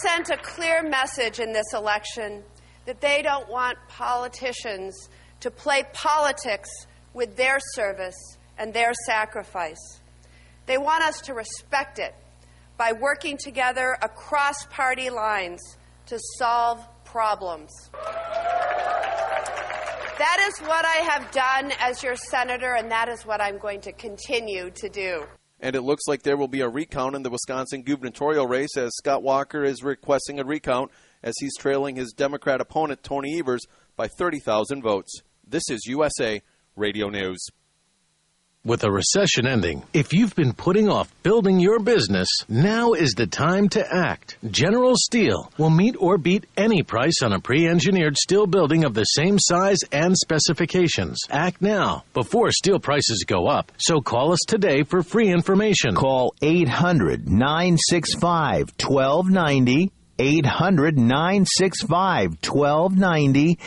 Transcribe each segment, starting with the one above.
sent a clear message in this election that they don't want politicians to play politics with their service and their sacrifice. They want us to respect it by working together across party lines to solve problems. That is what I have done as your senator, and that is what I'm going to continue to do. And it looks like there will be a recount in the Wisconsin gubernatorial race, as Scott Walker is requesting a recount as he's trailing his Democrat opponent, Tony Evers, by 30,000 votes. This is USA Radio News. With a recession ending, if you've been putting off building your business, now is the time to act. General Steel will meet or beat any price on a pre-engineered steel building of the same size and specifications. Act now, before steel prices go up. So call us today for free information. Call 800-965-1290. 800-965-1290,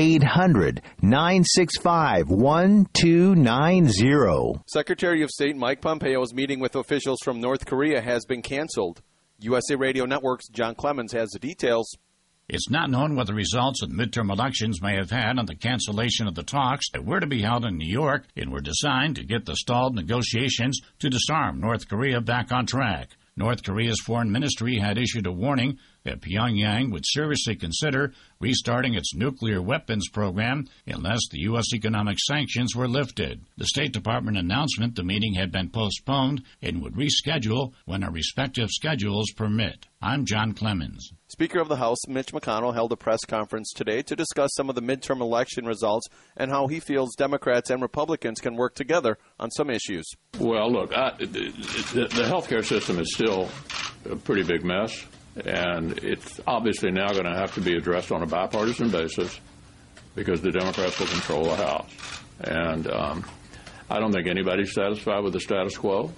800-965-1290. Secretary of State Mike Pompeo's meeting with officials from North Korea has been canceled. USA Radio Network's John Clemens has the details. It's not known what the results of the midterm elections may have had on the cancellation of the talks that were to be held in New York and were designed to get the stalled negotiations to disarm North Korea back on track. North Korea's foreign ministry had issued a warning that Pyongyang would seriously consider restarting its nuclear weapons program unless the U.S. economic sanctions were lifted. The State Department announcement the meeting had been postponed and would reschedule when our respective schedules permit. I'm John Clemens. Speaker of the House, Mitch McConnell, held a press conference today to discuss some of the midterm election results and how he feels Democrats and Republicans can work together on some issues. Well, look, the health care system is still a pretty big mess, and it's obviously now going to have to be addressed on a bipartisan basis because the Democrats will control the House. And I don't think anybody's satisfied with the status quo.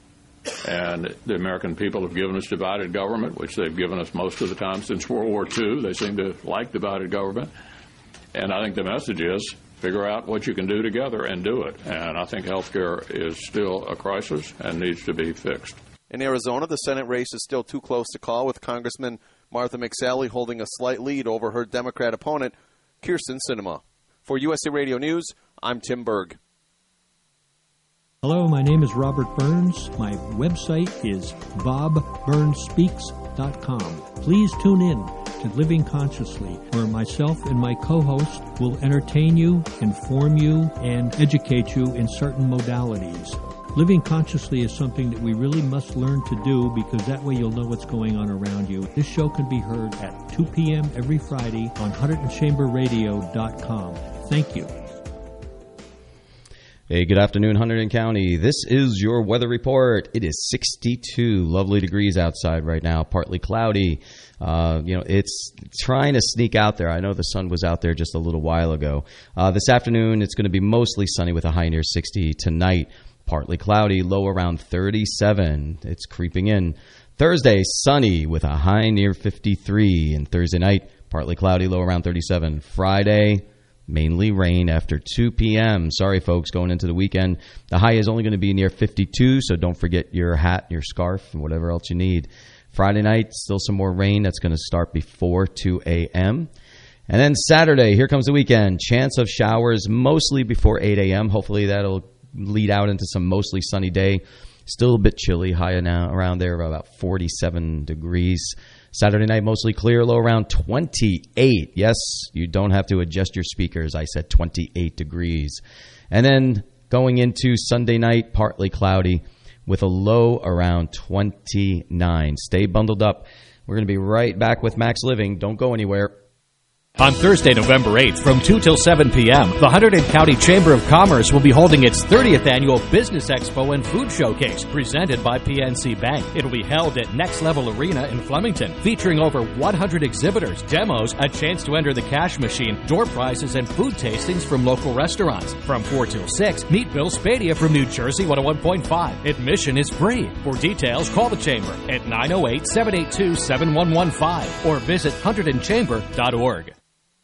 And the American people have given us divided government, which they've given us most of the time since World War II. They seem to like divided government. And I think the message is figure out what you can do together and do it. And I think health care is still a crisis and needs to be fixed. In Arizona, the Senate race is still too close to call, with Congressman Martha McSally holding a slight lead over her Democrat opponent, Kyrsten Sinema. For USA Radio News, I'm Tim Berg. Hello, my name is Robert Burns. My website is bobburnsspeaks.com. Please tune in to Living Consciously, where myself and my co-host will entertain you, inform you, and educate you in certain modalities. Living consciously is something that we really must learn to do, because that way you'll know what's going on around you. This show can be heard at 2 p.m. every Friday on HunterdonChamberRadio.com. Thank you. Hey, good afternoon, Hunterdon County. This is your weather report. It is 62 lovely degrees outside right now, partly cloudy. It's trying to sneak out there. I know the sun was out there just a little while ago. This afternoon, it's going to be mostly sunny with a high near 60. Tonight, partly cloudy, low around 37. It's creeping in. Thursday, sunny with a high near 53. And Thursday night, partly cloudy, low around 37. Friday, mainly rain after 2 p.m. Sorry, folks, going into the weekend. The high is only going to be near 52, so don't forget your hat, your scarf, and whatever else you need. Friday night, still some more rain. That's going to start before 2 a.m. And then Saturday, here comes the weekend. Chance of showers mostly before 8 a.m. Hopefully that'll lead out into some mostly sunny day. Still a bit chilly, high now around there, about 47 degrees. Saturday night, mostly clear, low around 28. Yes, you don't have to adjust your speakers. I said 28 degrees. And then going into Sunday night, partly cloudy with a low around 29. Stay bundled up. We're going to be right back with Max Living. Don't go anywhere. On Thursday, November 8th, from 2 till 7 p.m., the Hunterdon County Chamber of Commerce will be holding its 30th Annual Business Expo and Food Showcase, presented by PNC Bank. It will be held at Next Level Arena in Flemington, featuring over 100 exhibitors, demos, a chance to enter the cash machine, door prizes, and food tastings from local restaurants. From 4 till 6, meet Bill Spadia from New Jersey 101.5. Admission is free. For details, call the Chamber at 908-782-7115 or visit HunterdonChamber.org.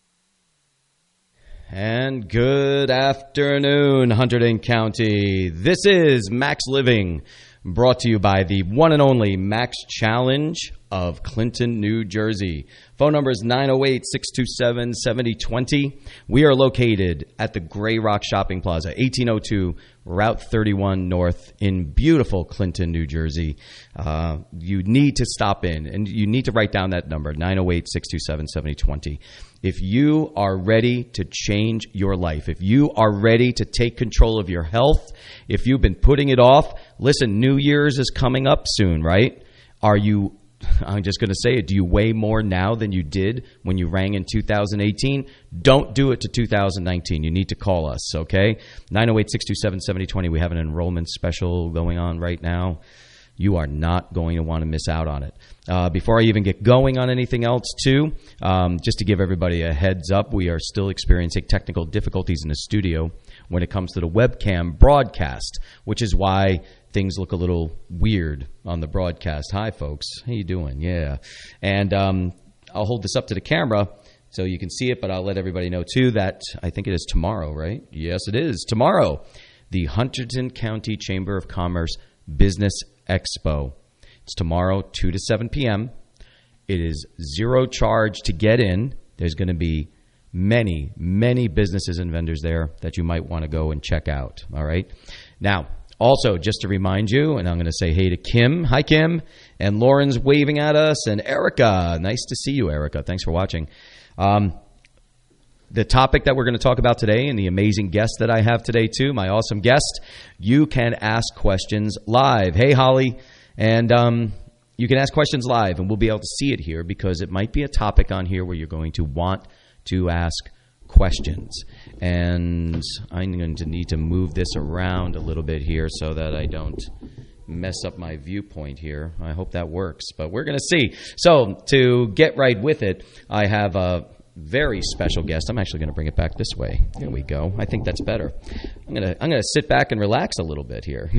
And good afternoon, Hunterdon County. This is Max Living, brought to you by the one and only Max Challenge of Clinton, New Jersey. Phone number is 908-627-7020. We are located at the Gray Rock Shopping Plaza, 1802 Route 31 North in beautiful Clinton, New Jersey. You need to stop in, and you need to write down that number, 908-627-7020. If you are ready to change your life, if you are ready to take control of your health, if you've been putting it off, listen, New Year's is coming up soon, right? I'm just going to say it. Do you weigh more now than you did when you rang in 2018? Don't do it to 2019. You need to call us, okay? 908-627-7020. We have an enrollment special going on right now. You are not going to want to miss out on it. Before I even get going on anything else, too, just to give everybody a heads up, we are still experiencing technical difficulties in the studio when it comes to the webcam broadcast, which is why things look a little weird on the broadcast. Hi, folks. How you doing? Yeah. And I'll hold this up to the camera so you can see it, but I'll let everybody know, too, that I think it is tomorrow, right? Yes, it is. Tomorrow, the Hunterdon County Chamber of Commerce Business Expo. It's tomorrow, 2 to 7 p.m. It is zero charge to get in. There's going to be many, many businesses and vendors there that you might want to go and check out. All right? Now, also, just to remind you, and I'm going to say hey to Kim. Hi, Kim. And Lauren's waving at us. And Erica. Nice to see you, Erica. Thanks for watching. The topic that we're going to talk about today and the amazing guest that I have today, too, my awesome guest, you can ask questions live. Hey, Holly. And you can ask questions live, and we'll be able to see it here because it might be a topic on here where you're going to want to ask questions. And I'm going to need to move this around a little bit here so that I don't mess up my viewpoint here. I hope that works, but we're going to see. So to get right with it, I have a very special guest. I'm actually going to bring it back this way. There we go. I think that's better. I'm going to sit back and relax a little bit here.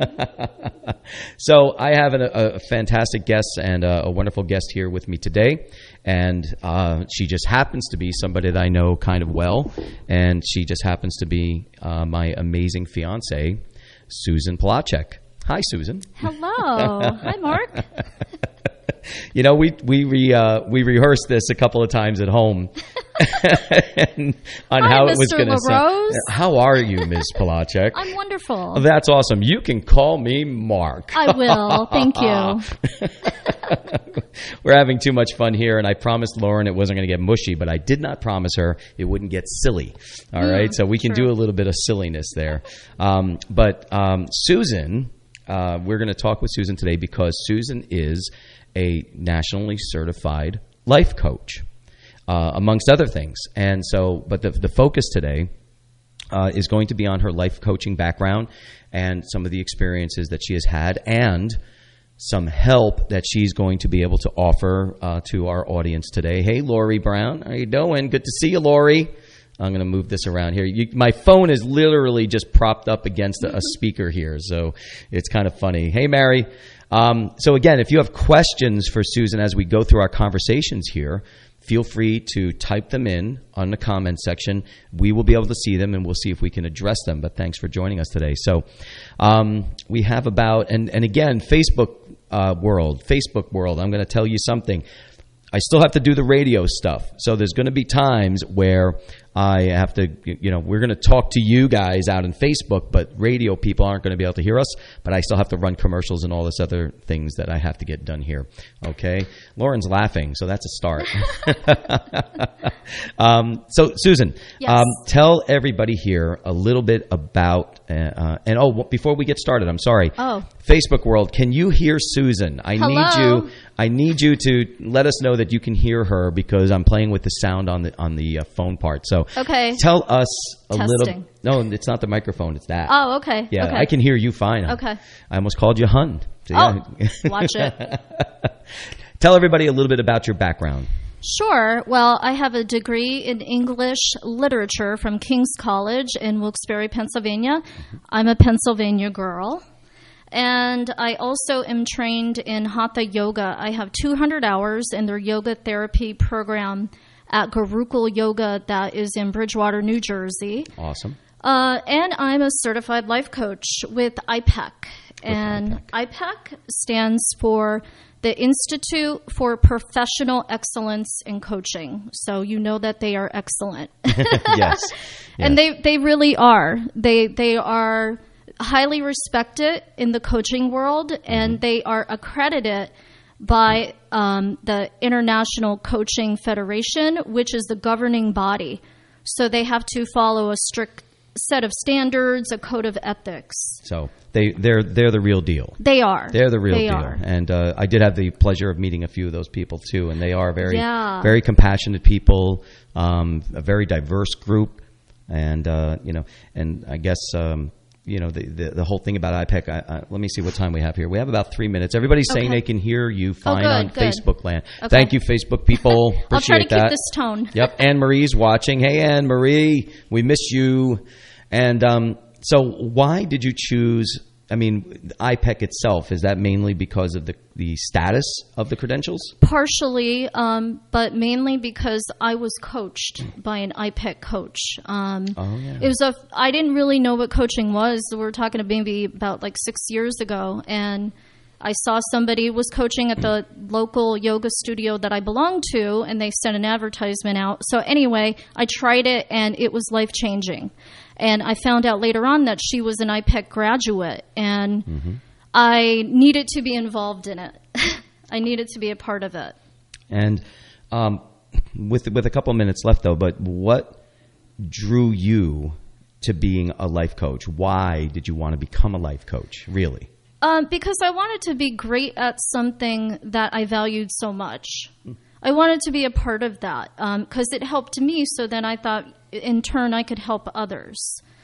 So I have a fantastic guest and a wonderful guest here with me today. And she just happens to be somebody that I know kind of well. And she just happens to be my amazing fiance, Susan Polacek. Hi, Susan. Hello. Hi, Mark. You know, we rehearsed this a couple of times at home on how it was going to sound. How are you, Ms. Polacek? I'm wonderful. That's awesome. You can call me Mark. I will. Thank you. We're having too much fun here, and I promised Lauren it wasn't going to get mushy, but I did not promise her it wouldn't get silly. All right? So we can do a little bit of silliness there. But Susan, we're going to talk with Susan today because Susan is a nationally certified life coach, amongst other things. And so, but the focus today is going to be on her life coaching background and some of the experiences that she has had and some help that she's going to be able to offer to our audience today. Hey, Lori Brown. How you doing? Good to see you, Lori. I'm going to move this around here. My phone is literally just propped up against a speaker here, so it's kind of funny. Hey, Mary. So again, if you have questions for Susan as we go through our conversations here, feel free to type them in on the comment section. We will be able to see them, and we'll see if we can address them. But thanks for joining us today. So we have about, and again, Facebook world, I'm going to tell you something. I still have to do the radio stuff. So there's going to be times where I have to, we're going to talk to you guys out on Facebook, but radio people aren't going to be able to hear us. But I still have to run commercials and all this other things that I have to get done here. Okay? Lauren's laughing, so that's a start. So, Susan, yes. Tell everybody here a little bit about, before we get started, I'm sorry. Oh. Facebook world, can you hear Susan? Hello? I need you to let us know that you can hear her because I'm playing with the sound on the phone part. So okay. Tell us a Testing. little. No, it's not the microphone. It's that. Oh, okay. Yeah, okay. I can hear you fine. Okay. I almost called you hun. So, watch it. Tell everybody a little bit about your background. Sure. Well, I have a degree in English literature from King's College in Wilkes-Barre, Pennsylvania. I'm a Pennsylvania girl. And I also am trained in Hatha Yoga. I have 200 hours in their yoga therapy program at Gurukul Yoga that is in Bridgewater, New Jersey. Awesome. And I'm a certified life coach with IPEC. And IPEC stands for the Institute for Professional Excellence in Coaching. So you know that they are excellent. Yes. And they really are. They are highly respected in the coaching world, and they are accredited by the International Coaching Federation, which is the governing body. So they have to follow a strict set of standards, a code of ethics. So they're the real deal. They are. They're the real They deal. are. And I did have the pleasure of meeting a few of those people too, and they are very very compassionate people, a very diverse group, and and I guess the whole thing about IPEC. Let me see what time we have here. We have about 3 minutes. Everybody's saying they can hear you fine on Facebook land. Okay. Thank you, Facebook people. Appreciate I'll try to that. keep this tone. Yep. Anne Marie's watching. Hey, Anne Marie, we miss you. And so why did you choose, IPEC itself? Is that mainly because of the status of the credentials? Partially, but mainly because I was coached by an IPEC coach. It was I didn't really know what coaching was. We're talking to maybe about 6 years ago, and I saw somebody was coaching at the local yoga studio that I belonged to, and they sent an advertisement out. So anyway, I tried it, and it was life-changing. And I found out later on that she was an IPEC graduate, and I needed to be involved in it. I needed to be a part of it. And with a couple of minutes left, though, but what drew you to being a life coach? Why did you want to become a life coach, really? Because I wanted to be great at something that I valued so much. I wanted to be a part of that because it helped me, so then I thought, in turn, I could help others.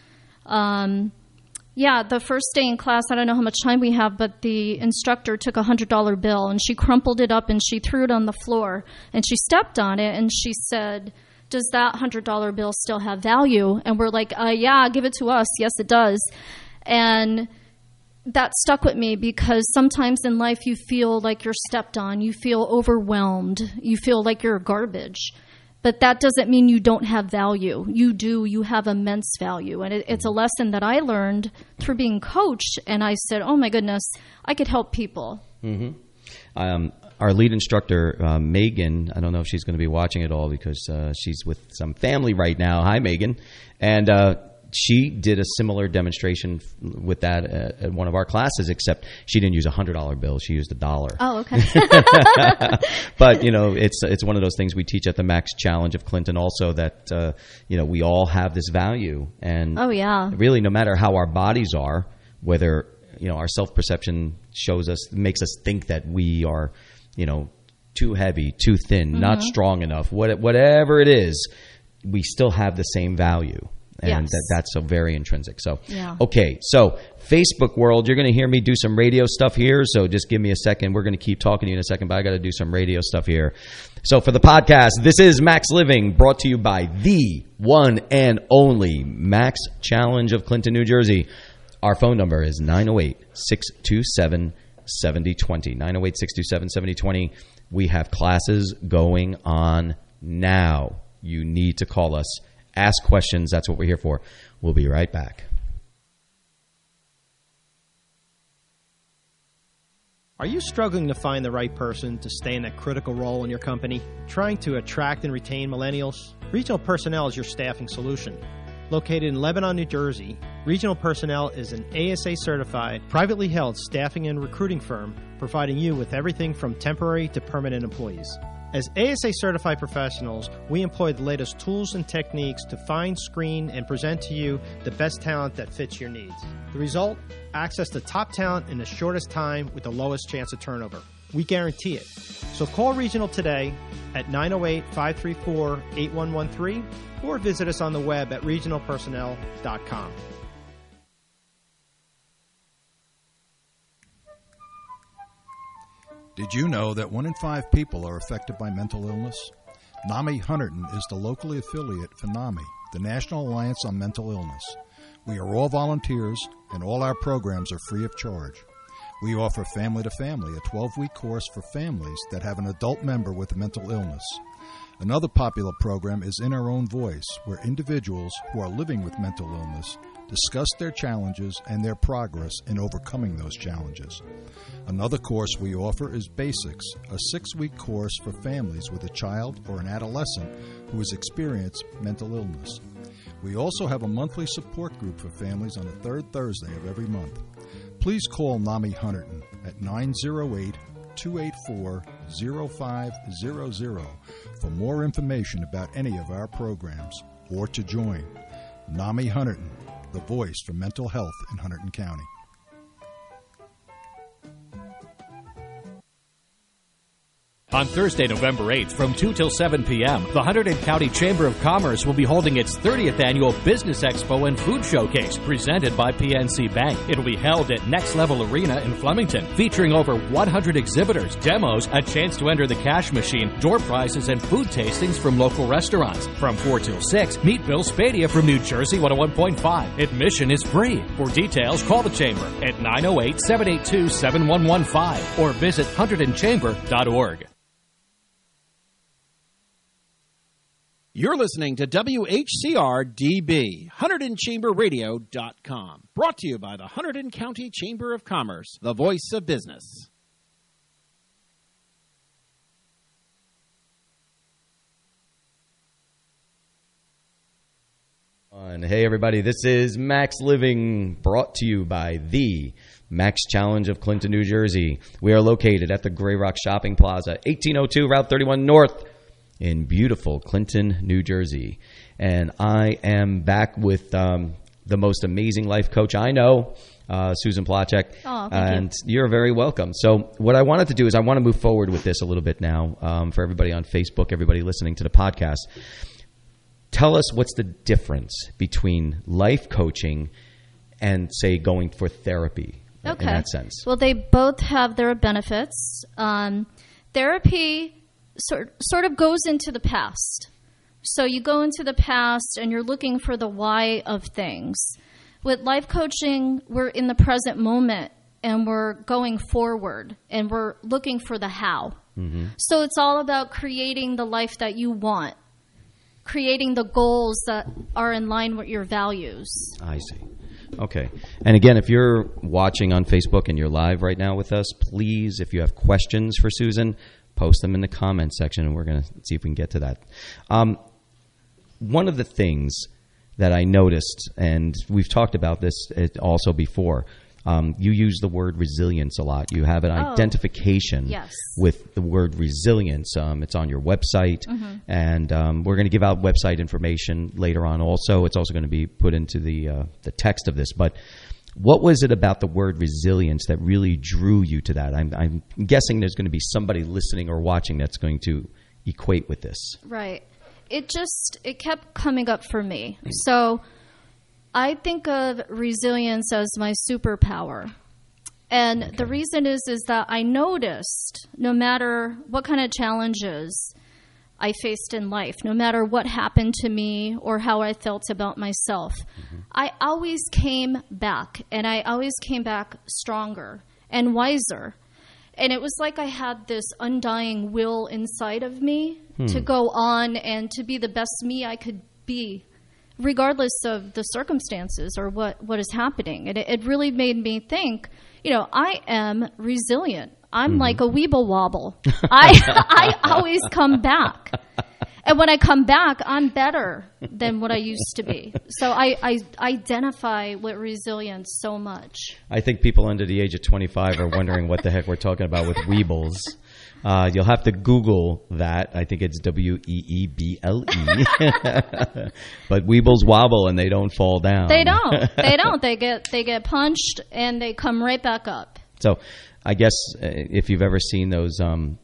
The first day in class, I don't know how much time we have, but the instructor took a $100 bill, and she crumpled it up, and she threw it on the floor, and she stepped on it, and she said, "Does that $100 bill still have value?" And we're like, yeah, give it to us. Yes, it does. And that stuck with me because sometimes in life you feel like you're stepped on, you feel overwhelmed, you feel like you're garbage. But that doesn't mean you don't have value. You do. You have immense value. And it's a lesson that I learned through being coached. And I said, oh, my goodness, I could help people. Our lead instructor, Megan, I don't know if she's going to be watching it all because she's with some family right now. Hi, Megan. And she did a similar demonstration with that at one of our classes, except she didn't use a $100 bill. She used $1. Oh, okay. But, it's one of those things we teach at the Max Challenge of Clinton also that, we all have this value. And really, no matter how our bodies are, whether, our self-perception makes us think that we are, too heavy, too thin, not strong enough, whatever it is, we still have the same value. And that's so very intrinsic. So, okay. So Facebook world, you're going to hear me do some radio stuff here. So just give me a second. We're going to keep talking to you in a second, but I got to do some radio stuff here. So for the podcast, this is Max Living, brought to you by the one and only Max Challenge of Clinton, New Jersey. Our phone number is 908-627-7020. 908-627-7020. We have classes going on now. You need to call us. Ask questions. That's what we're here for. We'll be right back. Are you struggling to find the right person to stay in a critical role in your company? Trying to attract and retain millennials? Regional Personnel is your staffing solution. Located in Lebanon, New Jersey, Regional Personnel is an ASA-certified, privately held staffing and recruiting firm providing you with everything from temporary to permanent employees. As ASA-certified professionals, we employ the latest tools and techniques to find, screen, and present to you the best talent that fits your needs. The result? Access to top talent in the shortest time with the lowest chance of turnover. We guarantee it. So call Regional today at 908-534-8113 or visit us on the web at regionalpersonnel.com. Did you know that 1 in 5 people are affected by mental illness? NAMI Hunterdon is the locally affiliate for NAMI, the National Alliance on Mental Illness. We are all volunteers, and all our programs are free of charge. We offer Family to Family, a 12-week course for families that have an adult member with a mental illness. Another popular program is In Our Own Voice, where individuals who are living with mental illness discuss their challenges and their progress in overcoming those challenges. Another course we offer is Basics, a 6-week course for families with a child or an adolescent who has experienced mental illness. We also have a monthly support group for families on the third Thursday of every month. Please call NAMI Hunterton at 908-284-0500 for more information about any of our programs or to join. NAMI Hunterton, the voice for mental health in Hunterdon County. On Thursday, November 8th, from 2 till 7 p.m., the Hunterdon County Chamber of Commerce will be holding its 30th Annual Business Expo and Food Showcase, presented by PNC Bank. It will be held at Next Level Arena in Flemington, featuring over 100 exhibitors, demos, a chance to enter the cash machine, door prizes, and food tastings from local restaurants. From 4 till 6, meet Bill Spadia from New Jersey 101.5. Admission is free. For details, call the Chamber at 908-782-7115 or visit HunterdonChamber.org. You're listening to WHCR-DB, HunterdonChamberRadio.com. Brought to you by the Hunterdon County Chamber of Commerce, the voice of business. Hey, everybody, this is Max Living, brought to you by the Max Challenge of Clinton, New Jersey. We are located at the Grey Rock Shopping Plaza, 1802 Route 31 North, in beautiful Clinton, New Jersey. And I am back with the most amazing life coach I know, Susan Plachek. Oh, thank you. You're very welcome. So what I wanted to do is I want to move forward with this a little bit now for everybody on Facebook, everybody listening to the podcast. Tell us what's the difference between life coaching and, say, going for therapy in that sense. Well, they both have their benefits. Therapy sort of goes into the past. So you go into the past and you're looking for the why of things. With life coaching, we're in the present moment and we're going forward and we're looking for the how. Mm-hmm. So it's all about creating the life that you want, creating the goals that are in line with your values. I see. Okay. And again, if you're watching on Facebook and you're live right now with us, please, if you have questions for Susan, post them in the comments section, and we're going to see if we can get to that. One of the things that I noticed, and we've talked about this also before, you use the word resilience a lot. You have an identification with the word resilience. It's on your website, and we're going to give out website information later on also. It's also going to be put into the text of this. But what was it about the word resilience that really drew you to that? I'm guessing there's going to be somebody listening or watching that's going to equate with this. Right. It kept coming up for me. So I think of resilience as my superpower. And the reason is that I noticed no matter what kind of challenges I faced in life, no matter what happened to me or how I felt about myself, I always came back, and I always came back stronger and wiser. And it was like I had this undying will inside of me to go on and to be the best me I could be, regardless of the circumstances or what is happening. And it really made me think, I am resilient. I'm like a weeble wobble. I always come back. And when I come back, I'm better than what I used to be. So I identify with resilience so much. I think people under the age of 25 are wondering what the heck we're talking about with weebles. You'll have to Google that. I think it's Weeble. But weebles wobble and they don't fall down. They don't. They get punched and they come right back up. So I guess if you've ever seen those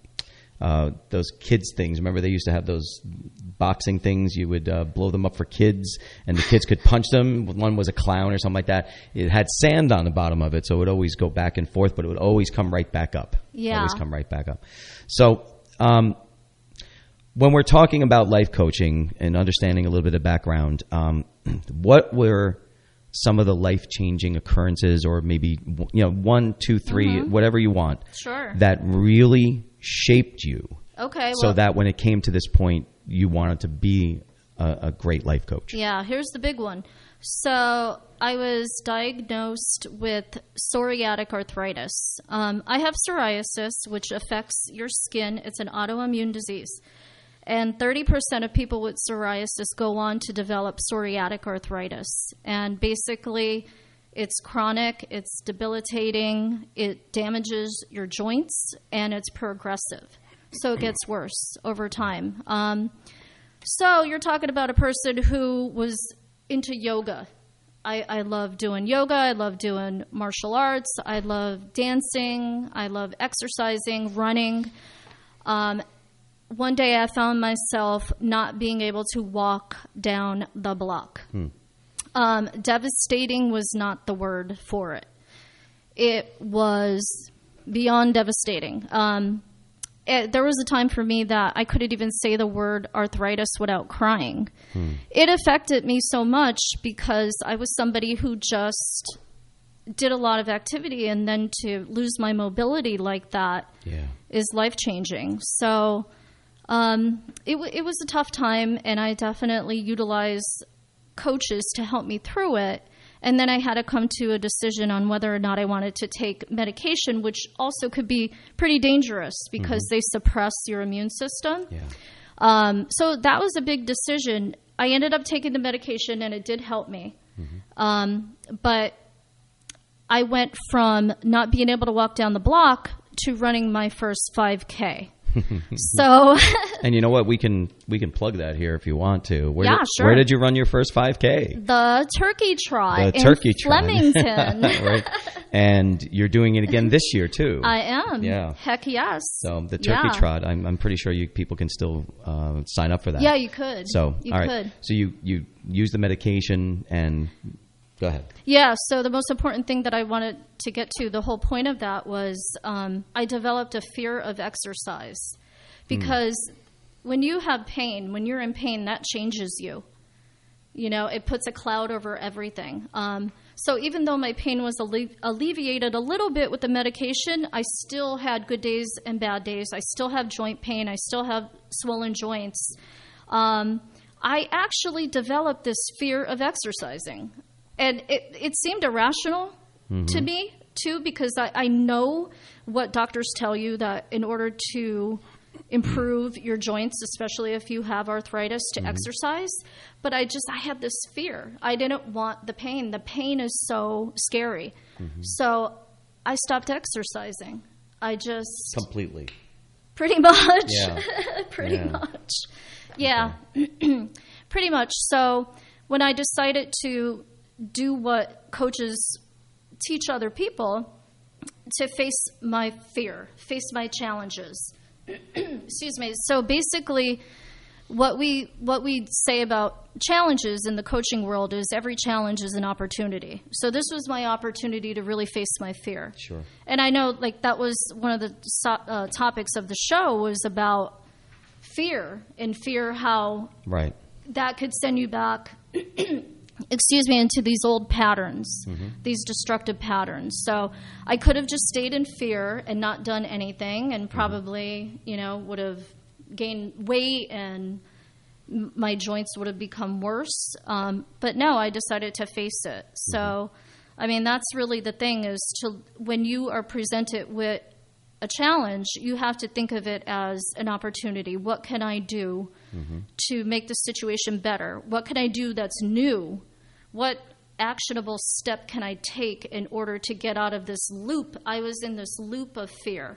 kids things, remember they used to have those boxing things. You would blow them up for kids, and the kids could punch them. One was a clown or something like that. It had sand on the bottom of it, so it would always go back and forth, but it would always come right back up. Yeah. Always come right back up. So when we're talking about life coaching and understanding a little bit of background, what were some of the life-changing occurrences, or maybe 1, 2, 3, whatever you want, that really shaped you? Okay. So that when it came to this point, you wanted to be a great life coach? Yeah, here's the big one. So I was diagnosed with psoriatic arthritis. I have psoriasis, which affects your skin. It's an autoimmune disease. And 30% of people with psoriasis go on to develop psoriatic arthritis. And basically, it's chronic, it's debilitating, it damages your joints, and it's progressive. So it gets worse over time. So you're talking about a person who was into yoga. I love doing yoga. I love doing martial arts. I love dancing. I love exercising, running. One day I found myself not being able to walk down the block. Devastating was not the word for it. It was beyond devastating. There was a time for me that I couldn't even say the word arthritis without crying. It affected me so much because I was somebody who just did a lot of activity, and then to lose my mobility like that is life-changing. So it was a tough time, and I definitely utilized coaches to help me through it. And then I had to come to a decision on whether or not I wanted to take medication, which also could be pretty dangerous because they suppress your immune system. So that was a big decision. I ended up taking the medication, and it did help me. But I went from not being able to walk down the block to running my first 5K. So, and you know what? We can plug that here if you want to. Sure. Where did you run your first 5K? The Turkey Trot in Flemington. Right. And you're doing it again this year too. I am. Yeah. Heck yes. So the Turkey Trot, I'm pretty sure people can still sign up for that. Yeah, you could. So you all right. could. So you use the medication and. Go ahead. Yeah, so the most important thing that I wanted to get to, the whole point of that was I developed a fear of exercise because when you have pain, when you're in pain, that changes you. You know, it puts a cloud over everything. So even though my pain was alleviated a little bit with the medication, I still had good days and bad days. I still have joint pain. I still have swollen joints. I actually developed this fear of exercising. And it seemed irrational to me, too, because I know what doctors tell you that in order to improve your joints, especially if you have arthritis, to exercise. But I had this fear. I didn't want the pain. The pain is so scary. So I stopped exercising. I just... Completely. Pretty much. Yeah. Pretty much. Yeah. Okay. Pretty much. So when I decided to do what coaches teach other people, to face my fear, face my challenges. Excuse me. So basically, what we say about challenges in the coaching world is every challenge is an opportunity. So this was my opportunity to really face my fear. Sure. And I know, that was one of the topics of the show was about fear, and fear how that could send you back. Into these old patterns, these destructive patterns. So I could have just stayed in fear and not done anything and probably, would have gained weight and my joints would have become worse. But no, I decided to face it. So, that's really the thing is when you are presented with a challenge, you have to think of it as an opportunity. What can I do to make the situation better? What can I do that's new? What actionable step can I take in order to get out of this loop? I was in this loop of fear.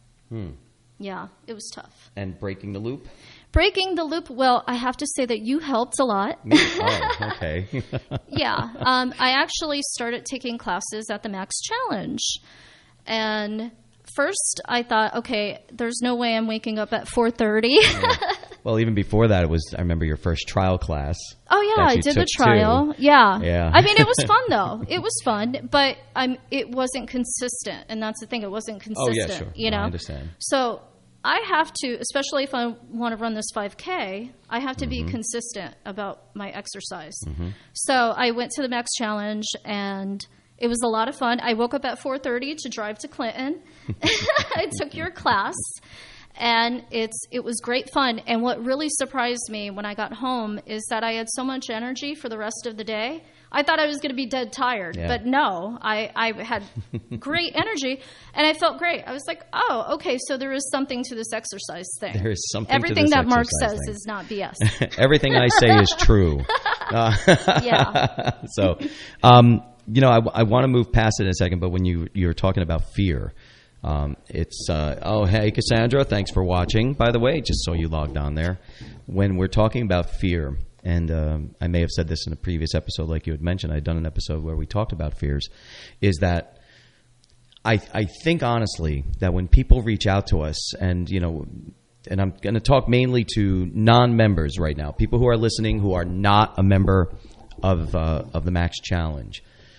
Yeah, it was tough. And breaking the loop? Breaking the loop, well, I have to say that you helped a lot. Me? Oh, okay. Yeah. I actually started taking classes at the Max Challenge. And first I thought, okay, there's no way I'm waking up at 4:30. Yeah. Well, even before that, I remember your first trial class. Oh, yeah, I did the trial. Too. Yeah. It was fun, though. It was fun, but it wasn't consistent. And that's the thing. It wasn't consistent. Oh, yeah, sure. I understand. So I have to, especially if I want to run this 5K, I have to be consistent about my exercise. So I went to the Max Challenge, and it was a lot of fun. I woke up at 4:30 to drive to Clinton. I took your class. And it was great fun. And what really surprised me when I got home is that I had so much energy for the rest of the day. I thought I was going to be dead tired, but no, I had great energy, and I felt great. I was like, oh, okay, so there is something to this exercise thing. There is something Everything to this that Mark exercise says thing. is not BS. Everything I say is true. Yeah. So, I want to move past it in a second, but when you're talking about fear, it's hey, Cassandra, thanks for watching, by the way, just so you logged on there. When we're talking about fear, and I may have said this in a previous episode, like you had mentioned, I'd done an episode where we talked about fears, is that I think honestly that when people reach out to us, and and I'm going to talk mainly to non-members right now, people who are listening who are not a member of the Max Challenge.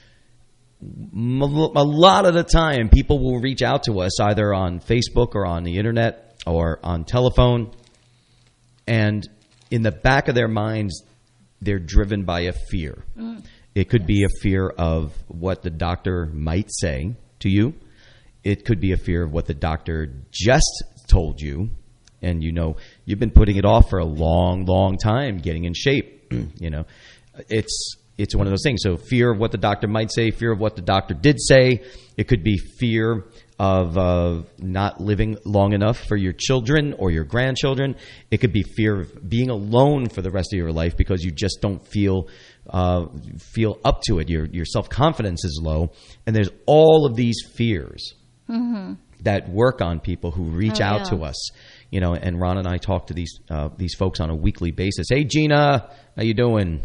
A lot of the time, people will reach out to us either on Facebook or on the internet or on telephone, and in the back of their minds, they're driven by a fear. It could be a fear of what the doctor might say to you. It could be a fear of what the doctor just told you, and you've been putting it off for a long, long time, getting in shape. It's one of those things. So fear of what the doctor might say, fear of what the doctor did say. It could be fear of not living long enough for your children or your grandchildren. It could be fear of being alone for the rest of your life because you just don't feel up to it. Your self-confidence is low. And there's all of these fears that work on people who reach out to us. And Ron and I talk to these folks on a weekly basis. Hey, Gina, how you doing?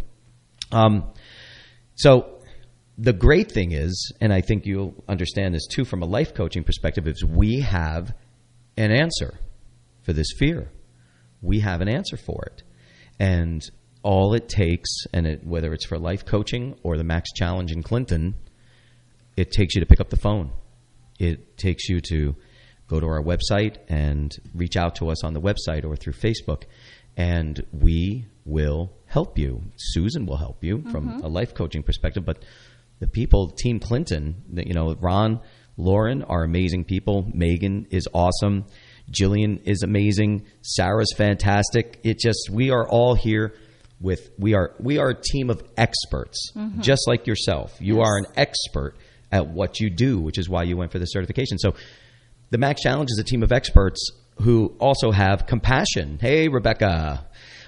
So the great thing is, and I think you'll understand this too from a life coaching perspective, is we have an answer for this fear. We have an answer for it. And all it takes, whether it's for life coaching or the Max Challenge in Clinton, it takes you to pick up the phone. It takes you to go to our website and reach out to us on the website or through Facebook, and we will help you. Susan will help you from a life coaching perspective, but the people, Team Clinton, Ron, Lauren are amazing people. Megan is awesome. Jillian is amazing. Sarah's fantastic. We are all here we are a team of experts, just like yourself. You are an expert at what you do, which is why you went for the certification. So the Max Challenge is a team of experts who also have compassion. Hey, Rebecca.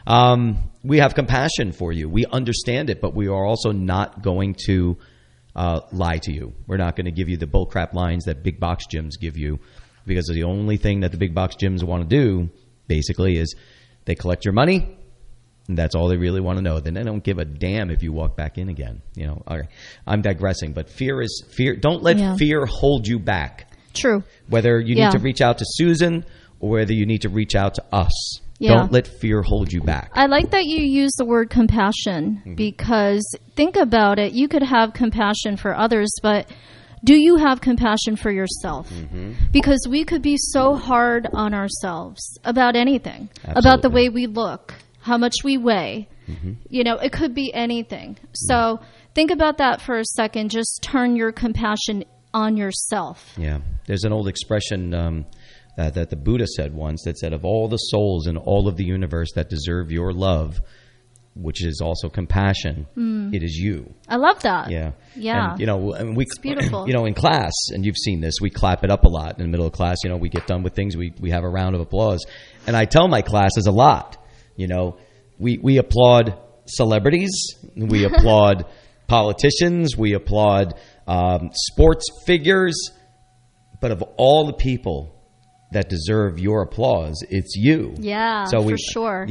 We have compassion for you. We understand it, but we are also not going to lie to you. We're not going to give you the bullcrap lines that big box gyms give you, because the only thing that the big box gyms want to do, basically, is they collect your money, and that's all they really want to know. Then they don't give a damn if you walk back in again. All right. I'm digressing, but fear is fear. Don't let fear hold you back. True. Whether you need to reach out to Susan or whether you need to reach out to us. Yeah. Don't let fear hold you back. I like that you use the word compassion, because think about it. You could have compassion for others, but do you have compassion for yourself? Because we could be so hard on ourselves about anything, about the way we look, how much we weigh. It could be anything. So think about that for a second. Just turn your compassion on yourself. Yeah. There's an old expression that the Buddha said once, that said, of all the souls in all of the universe that deserve your love, which is also compassion, it is you. I love that. Yeah. Yeah. And it's beautiful. In class, and you've seen this, we clap it up a lot in the middle of class. We get done with things, we have a round of applause. And I tell my classes a lot, we applaud celebrities, we applaud politicians, we applaud sports figures, but of all the people that deserve your applause, it's you. Yeah, so for sure.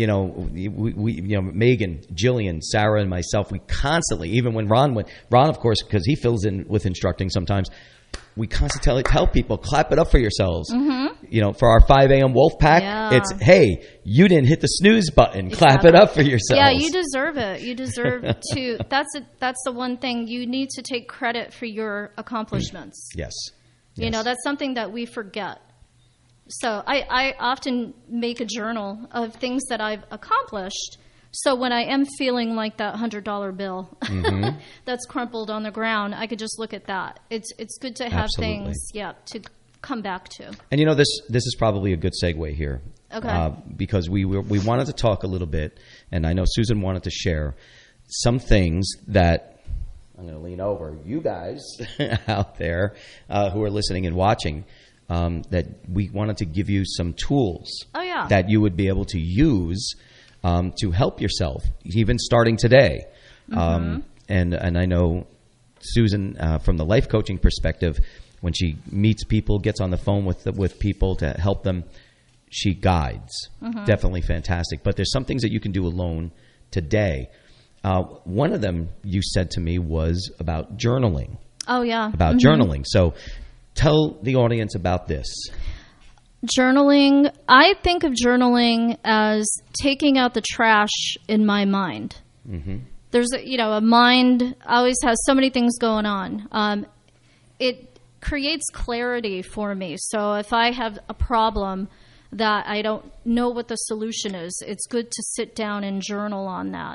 Megan, Jillian, Sarah, and myself, we constantly, even when Ron went, of course, because he fills in with instructing sometimes, we constantly tell people, clap it up for yourselves. For our 5 a.m. Wolf Pack, it's, hey, you didn't hit the snooze button. Clap it up for yourselves. Yeah, you deserve it. You deserve to. That's the one thing. You need to take credit for your accomplishments. Yes. That's something that we forget. So I often make a journal of things that I've accomplished. So when I am feeling like that $100 bill that's crumpled on the ground, I could just look at that. It's good to have things, to come back to. And you know, this is probably a good segue here. Okay. Because we wanted to talk a little bit, and I know Susan wanted to share some things that I'm going to lean over. You guys out there who are listening and watching, that we wanted to give you some tools that you would be able to use to help yourself, even starting today. And I know Susan, from the life coaching perspective, when she meets people, gets on the phone with people to help them, she guides. Definitely fantastic. But there's some things that you can do alone today. One of them you said to me was about journaling. Oh, yeah. About journaling. So tell the audience about this. Journaling. I think of journaling as taking out the trash in my mind. There's a mind always has so many things going on. It creates clarity for me. So if I have a problem that I don't know what the solution is, it's good to sit down and journal on that.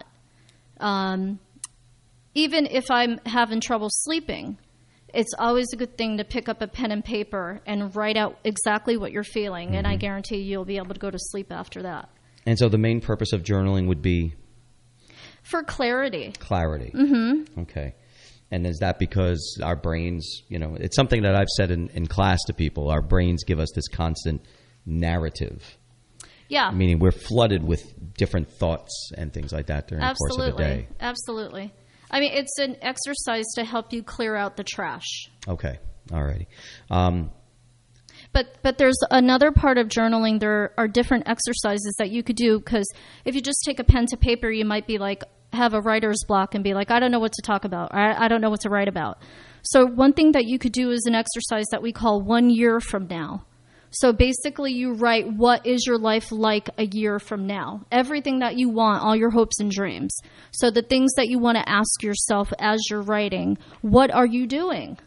Even if I'm having trouble sleeping, it's always a good thing to pick up a pen and paper and write out exactly what you're feeling, and I guarantee you'll be able to go to sleep after that. And so the main purpose of journaling would be? For clarity. Clarity. Okay. And is that because our brains, it's something that I've said in class to people, our brains give us this constant narrative. Yeah. Meaning we're flooded with different thoughts and things like that during the course of the day. Absolutely. I mean, it's an exercise to help you clear out the trash. Okay. All righty. But there's another part of journaling. There are different exercises that you could do, because if you just take a pen to paper, you might be like, have a writer's block and be like, I don't know what to talk about. I don't know what to write about. So one thing that you could do is an exercise that we call 1 year from now. So basically you write, what is your life like a year from now? Everything that you want, all your hopes and dreams. So the things that you want to ask yourself as you're writing, what are you doing?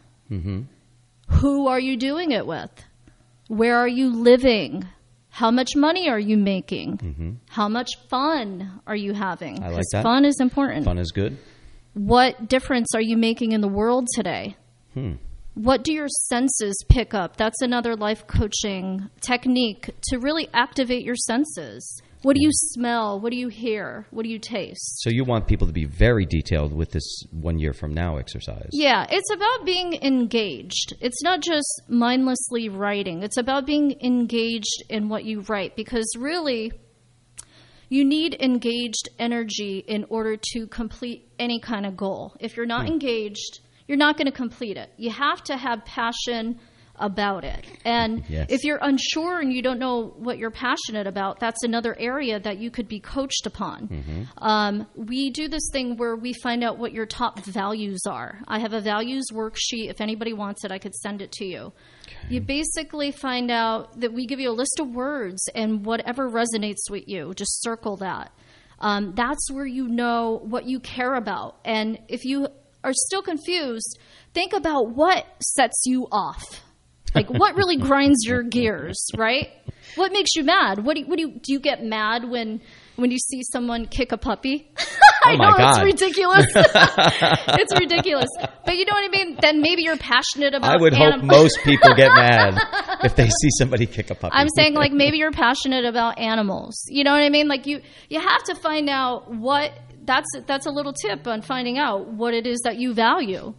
Who are you doing it with? Where are you living? How much money are you making? How much fun are you having? I like that. Fun is important. Fun is good. What difference are you making in the world today? What do your senses pick up? That's another life coaching technique to really activate your senses. What do you smell? What do you hear? What do you taste? So you want people to be very detailed with this 1 year from now exercise. Yeah, it's about being engaged. It's not just mindlessly writing. It's about being engaged in what you write, because really you need engaged energy in order to complete any kind of goal. If you're not engaged, you're not going to complete it. You have to have passion about it. And if you're unsure and you don't know what you're passionate about, that's another area that you could be coached upon. We do this thing where we find out what your top values are. I have a values worksheet. If anybody wants it, I could send it to you. You basically find out that we give you a list of words, and whatever resonates with you, just circle that. That's where you know what you care about. And if you are still confused, think about what sets you off. Like, what really grinds your gears, right? What makes you mad? Do you get mad when you see someone kick a puppy? I know, it's ridiculous. It's ridiculous. But you know what I mean? Then maybe you're passionate about I would hope most people get mad if they see somebody kick a puppy. I'm saying, like, maybe you're passionate about animals. You know what I mean? Like, you have to find out what that's a little tip on finding out what it is that you value.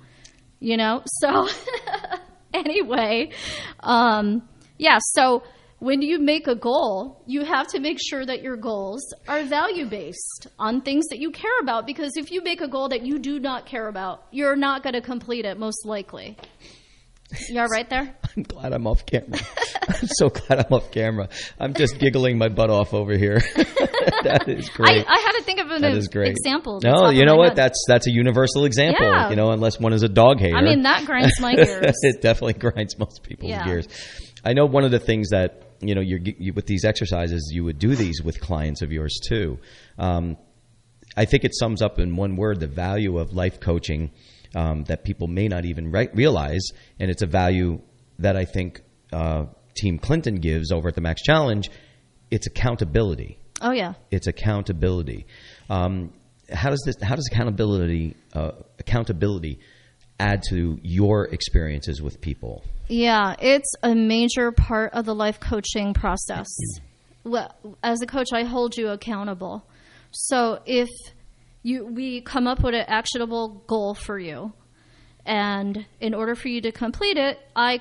So anyway, so when you make a goal, you have to make sure that your goals are value-based on things that you care about, because if you make a goal that you do not care about, you're not going to complete it, most likely. You all right there? I'm glad I'm off camera. I'm so glad I'm off camera. I'm just giggling my butt off over here. That is great. I had to think of an example. No, you know what? That's a universal example. Yeah. Unless one is a dog hater. I mean, that grinds my gears. It definitely grinds most people's gears. I know one of the things that you with these exercises, you would do these with clients of yours too. I think it sums up in one word the value of life coaching. That people may not even realize, and it's a value that I think Team Clinton gives over at the Max Challenge. It's accountability. Oh yeah, it's accountability. How does accountability add to your experiences with people? Yeah, it's a major part of the life coaching process. Well, as a coach, I hold you accountable. So if we come up with an actionable goal for you, and in order for you to complete it,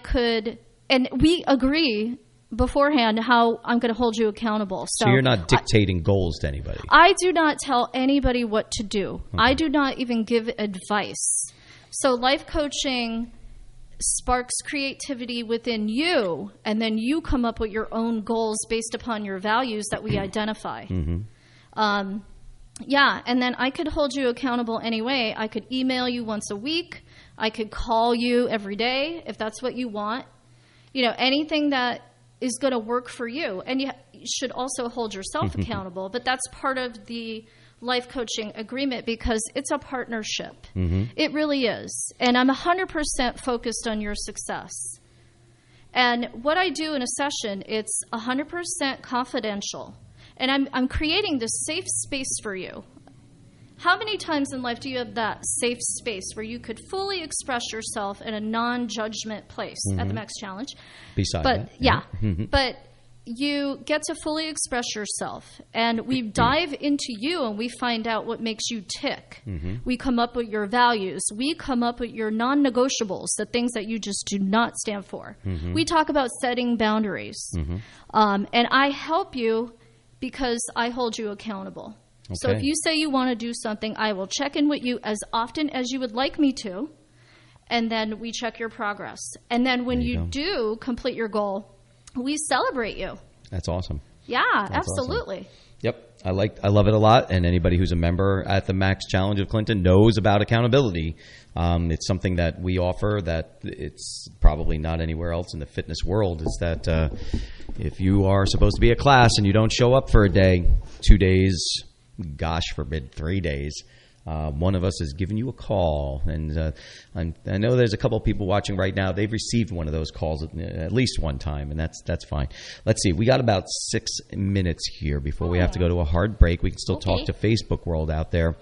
and we agree beforehand how I'm going to hold you accountable. So you're not dictating goals to anybody? I do not tell anybody what to do. Okay. I do not even give advice. So life coaching sparks creativity within you, and then you come up with your own goals based upon your values that we identify. Mm-hmm. Yeah, and then I could hold you accountable anyway. I could email you once a week. I could call you every day if that's what you want. You know, anything that is going to work for you. And you should also hold yourself accountable. But that's part of the life coaching agreement because it's a partnership. Mm-hmm. It really is. And I'm 100% focused on your success. And what I do in a session, it's 100% confidential. And I'm creating this safe space for you. How many times in life do you have that safe space where you could fully express yourself in a non-judgment place at the Max Challenge? Besides that. Yeah. But you get to fully express yourself. And we dive into you and we find out what makes you tick. Mm-hmm. We come up with your values. We come up with your non-negotiables, the things that you just do not stand for. Mm-hmm. We talk about setting boundaries. Mm-hmm. And I help you because I hold you accountable. Okay. So if you say you want to do something, I will check in with you as often as you would like me to, and then we check your progress. And then when you do complete your goal, we celebrate you. That's awesome. Yeah, that's absolutely. Awesome. Yep. I love it a lot, and anybody who's a member at the Max Challenge of Clinton knows about accountability. It's something that we offer that it's probably not anywhere else in the fitness world, is that if you are supposed to be at class and you don't show up for a day, 2 days, gosh forbid, 3 days, one of us is giving you a call. And I know there's a couple of people watching right now. They've received one of those calls at least one time, and that's fine. Let's see. We got about 6 minutes here before we have to go to a hard break. We can still talk to Facebook world out there.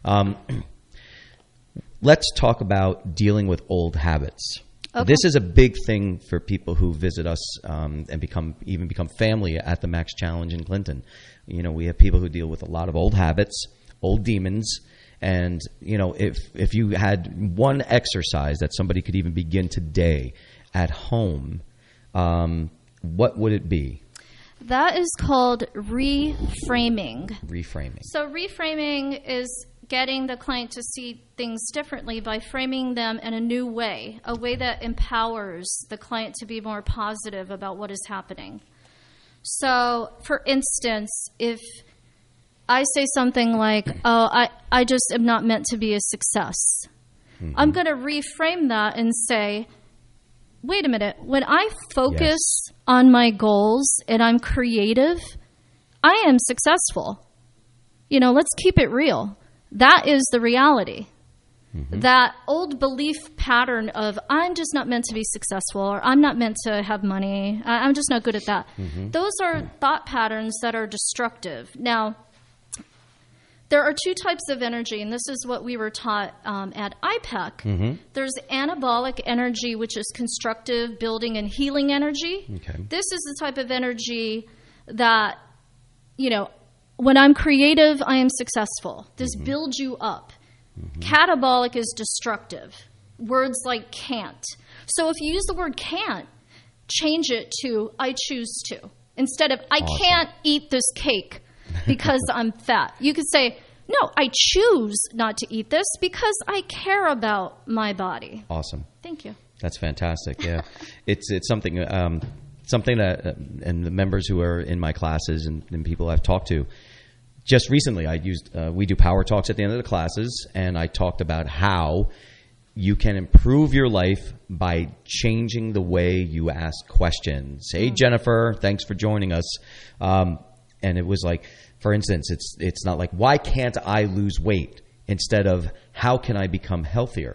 Let's talk about dealing with old habits. Okay. This is a big thing for people who visit us and become family at the Max Challenge in Clinton. You know, we have people who deal with a lot of old habits, old demons, and you know, if you had one exercise that somebody could even begin today at home, what would it be? That is called reframing. Reframing. So reframing is getting the client to see things differently by framing them in a new way, a way that empowers the client to be more positive about what is happening. So, for instance, if I say something like, I just am not meant to be a success, I'm going to reframe that and say, wait a minute, when I focus on my goals and I'm creative, I am successful. You know, let's keep it real. That is the reality. Mm-hmm. That old belief pattern of I'm just not meant to be successful, or I'm not meant to have money, I'm just not good at that. Mm-hmm. Those are thought patterns that are destructive. Now, there are two types of energy, and this is what we were taught at IPEC. Mm-hmm. There's anabolic energy, which is constructive, building, and healing energy. Okay. This is the type of energy that, you know, when I'm creative, I am successful. This builds you up. Mm-hmm. Catabolic is destructive. Words like can't. So if you use the word can't, change it to I choose to. Instead of I can't eat this cake because I'm fat. You could say, no, I choose not to eat this because I care about my body. Awesome. Thank you. That's fantastic. Yeah. it's something that and the members who are in my classes and people I've talked to, just recently we do power talks at the end of the classes, and I talked about how you can improve your life by changing the way you ask questions. Hey, Jennifer, thanks for joining us. And it was like, for instance, it's not like, why can't I lose weight? Instead of, how can I become healthier?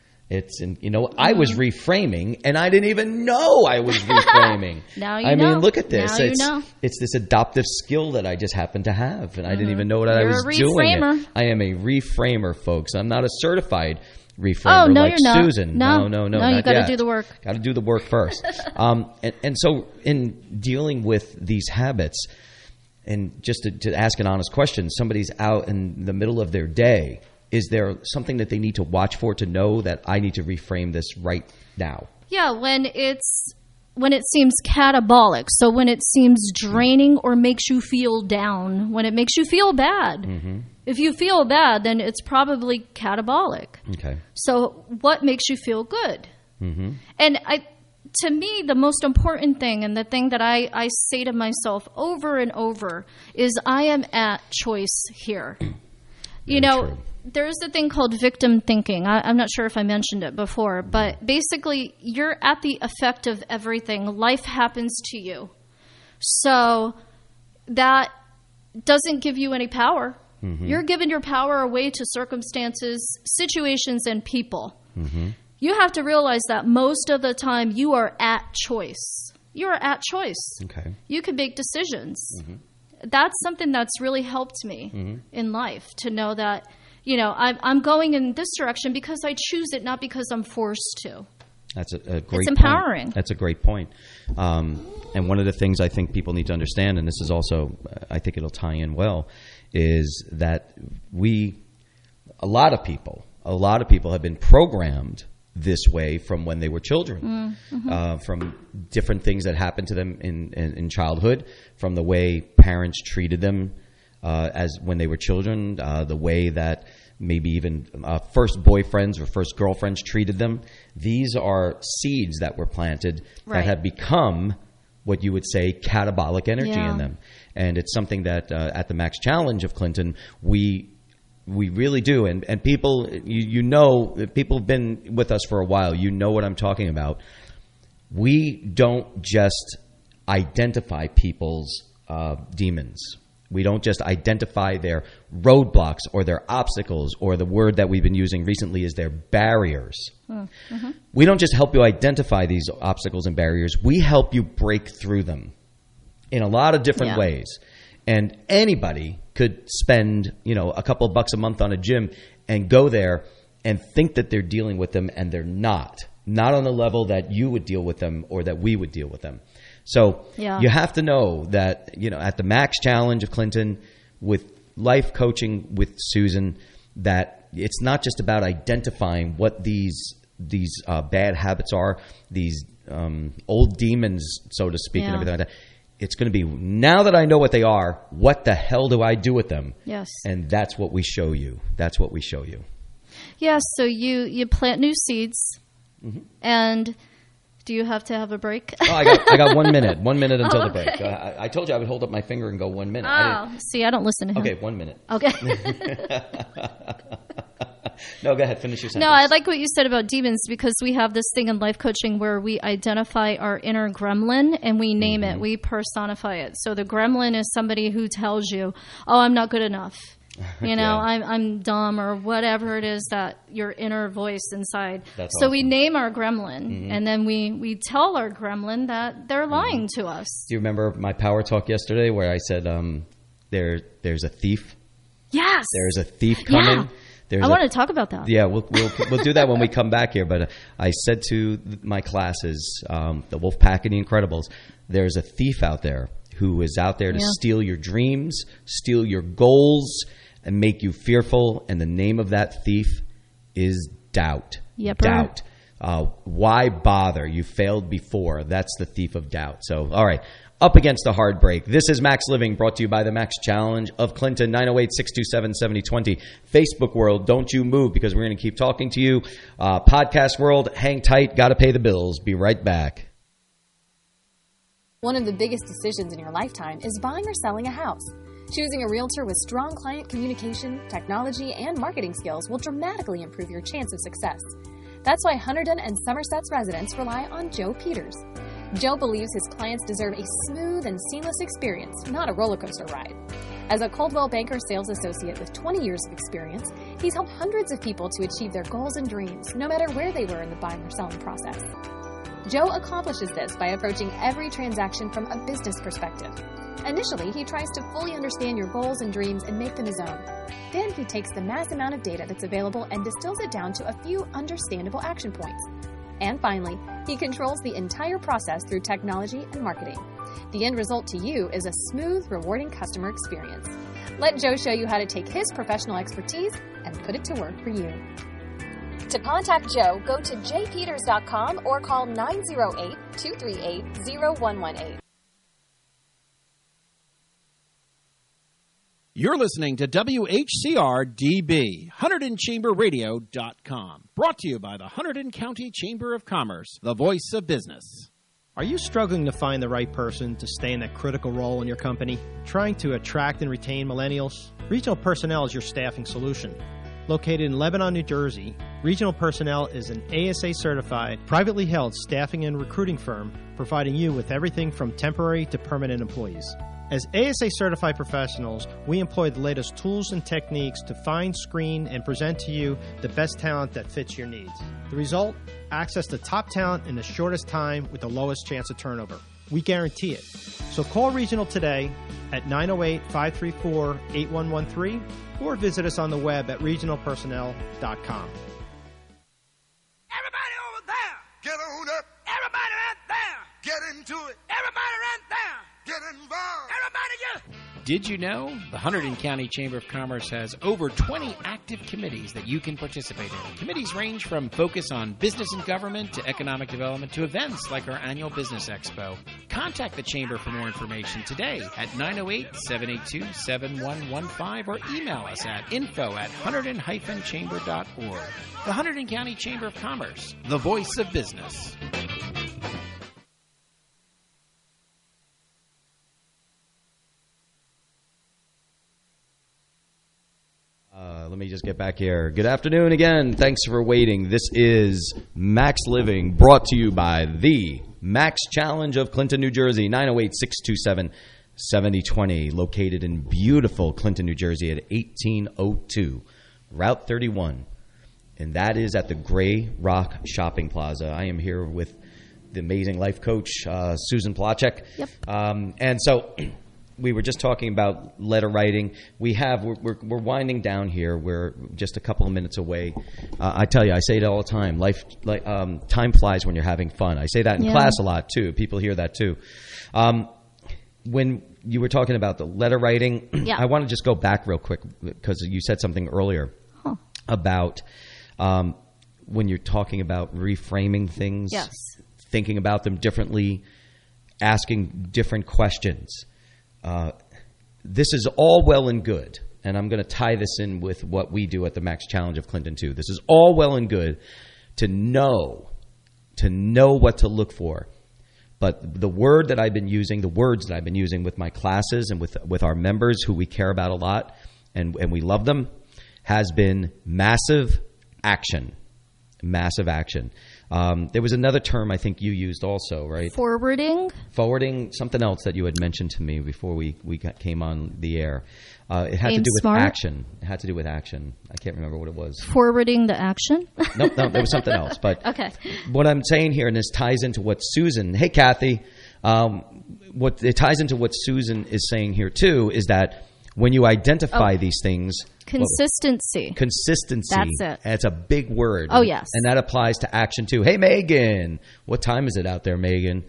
I was reframing, and I didn't even know I was reframing. Now you know. I mean, look at this. Now you know. It's this adoptive skill that I just happen to have, and I didn't even know what I was doing. You're a reframer. I am a reframer, folks. I'm not a certified reframe her no, like you're not. Susan. No, no, you got to do the work. Got to do the work first. And so in dealing with these habits, and just to ask an honest question, somebody's out in the middle of their day, is there something that they need to watch for to know that I need to reframe this right now? Yeah, when it seems catabolic, so when it seems draining or makes you feel down, when it makes you feel bad. Mm-hmm. If you feel bad, then it's probably catabolic. Okay. So what makes you feel good? Mm-hmm. And to me, the most important thing, and the thing that I say to myself over and over, is I am at choice here. You know, true. There's a thing called victim thinking. I'm not sure if I mentioned it before, but basically you're at the effect of everything. Life happens to you. So that doesn't give you any power. Mm-hmm. You're giving your power away to circumstances, situations, and people. Mm-hmm. You have to realize that most of the time you are at choice. You are at choice. Okay. You can make decisions. Mm-hmm. That's something that's really helped me in life, to know that, you know, I'm going in this direction because I choose it, not because I'm forced to. That's a great It's empowering. point. That's a great point. And one of the things I think people need to understand, and this is also, I think it'll tie in well, is that a lot of people have been programmed this way from when they were children, from different things that happened to them in childhood, from the way parents treated them as when they were children, the way that maybe even first boyfriends or first girlfriends treated them. These are seeds that were planted that have become what you would say catabolic energy in them. And it's something that at the Max Challenge of Clinton, we really do. And people, you know, people have been with us for a while. You know what I'm talking about. We don't just identify people's demons. We don't just identify their roadblocks or their obstacles, or the word that we've been using recently is their barriers. Mm-hmm. We don't just help you identify these obstacles and barriers. We help you break through them in a lot of different ways. And anybody could spend, you know, a couple of bucks a month on a gym and go there and think that they're dealing with them, and they're not on the level that you would deal with them or that we would deal with them. So you have to know that, you know, at the Max Challenge of Clinton, with life coaching with Susan, that it's not just about identifying what these bad habits are, these old demons, so to speak, and everything like that. It's going to be, now that I know what they are, what the hell do I do with them? Yes. And that's what we show you. That's what we show you. Yeah, so you plant new seeds, and do you have to have a break? Oh, I got 1 minute. 1 minute until the break. I told you I would hold up my finger and go 1 minute. Oh, see, I don't listen to him. Okay, 1 minute. Okay. No, go ahead. Finish your sentence. No, I like what you said about demons, because we have this thing in life coaching where we identify our inner gremlin and we name it. We personify it. So the gremlin is somebody who tells you, oh, I'm not good enough. You know, I'm dumb, or whatever it is that your inner voice inside. That's so awesome. We name our gremlin, and then we tell our gremlin that they're lying to us. Do you remember my power talk yesterday where I said there's a thief? Yes. There's a thief coming. I want to talk about that. Yeah, we'll do that when we come back here. But I said to my classes, the Wolfpack and the Incredibles, there's a thief out there who is out there to steal your dreams, steal your goals, and make you fearful. And the name of that thief is doubt. Yep. Doubt. Why bother? You failed before. That's the thief of doubt. So, all right. Up against a hard break. This is Max Living, brought to you by the Max Challenge of Clinton, 908-627-7020. Facebook world, don't you move, because we're going to keep talking to you. Podcast world, hang tight, got to pay the bills. Be right back. One of the biggest decisions in your lifetime is buying or selling a house. Choosing a realtor with strong client communication, technology, and marketing skills will dramatically improve your chance of success. That's why Hunterdon and Somerset's residents rely on Joe Peters. Joe believes his clients deserve a smooth and seamless experience, not a roller coaster ride. As a Coldwell Banker sales associate with 20 years of experience, he's helped hundreds of people to achieve their goals and dreams, no matter where they were in the buying or selling process. Joe accomplishes this by approaching every transaction from a business perspective. Initially, he tries to fully understand your goals and dreams and make them his own. Then he takes the mass amount of data that's available and distills it down to a few understandable action points. And finally, he controls the entire process through technology and marketing. The end result to you is a smooth, rewarding customer experience. Let Joe show you how to take his professional expertise and put it to work for you. To contact Joe, go to jpeters.com or call 908-238-0118. You're listening to WHCR-DB, HunterdonChamberRadio.com. Brought to you by the Hunterdon County Chamber of Commerce, the voice of business. Are you struggling to find the right person to stay in that critical role in your company? Trying to attract and retain millennials? Regional Personnel is your staffing solution. Located in Lebanon, New Jersey, Regional Personnel is an ASA-certified, privately held staffing and recruiting firm providing you with everything from temporary to permanent employees. As ASA-certified professionals, we employ the latest tools and techniques to find, screen, and present to you the best talent that fits your needs. The result? Access to top talent in the shortest time with the lowest chance of turnover. We guarantee it. So call Regional today at 908-534-8113 or visit us on the web at regionalpersonnel.com. Everybody over there, get on up. Everybody right there, get into it. Everybody right there, get involved. Everybody get. Did you know the Hunterdon County Chamber of Commerce has over 20 active committees that you can participate in? Committees range from focus on business and government to economic development to events like our annual Business Expo. Contact the Chamber for more information today at 908-782-7115 or email us at info@hunterdon-chamber.org. The Hunterdon County Chamber of Commerce, the voice of business. Let me just get back here. Good afternoon again. Thanks for waiting. This is Max Living, brought to you by the Max Challenge of Clinton, New Jersey, 908-627-7020, located in beautiful Clinton, New Jersey at 1802 Route 31. And that is at the Gray Rock Shopping Plaza. I am here with the amazing life coach, Susan Plachek. Yep. And so we were just talking about letter writing. We're winding down here. We're just a couple of minutes away. I tell you, I say it all the time. Time flies when you're having fun. I say that in class a lot too. People hear that too. When you were talking about the letter writing, I want to just go back real quick because you said something earlier about when you're talking about reframing things, thinking about them differently, asking different questions. This is all well and good, and I'm going to tie this in with what we do at the Max Challenge of Clinton too. This is all well and good to know what to look for. But the words that I've been using with my classes and with our members who we care about a lot and we love them has been massive action. Massive action. There was another term I think you used also, right? Forwarding, something else that you had mentioned to me before we came on the air. It had to do with smart. action. It had to do with action. I can't remember what it was. Forwarding the action? No, there was something else. But okay. What I'm saying here, and this ties into what Susan, hey Kathy, what it ties into what Susan is saying here too, is that when you identify these things, consistency. That's it. It's a big word. Oh, yes. And that applies to action too. Hey, Megan, what time is it out there, Megan?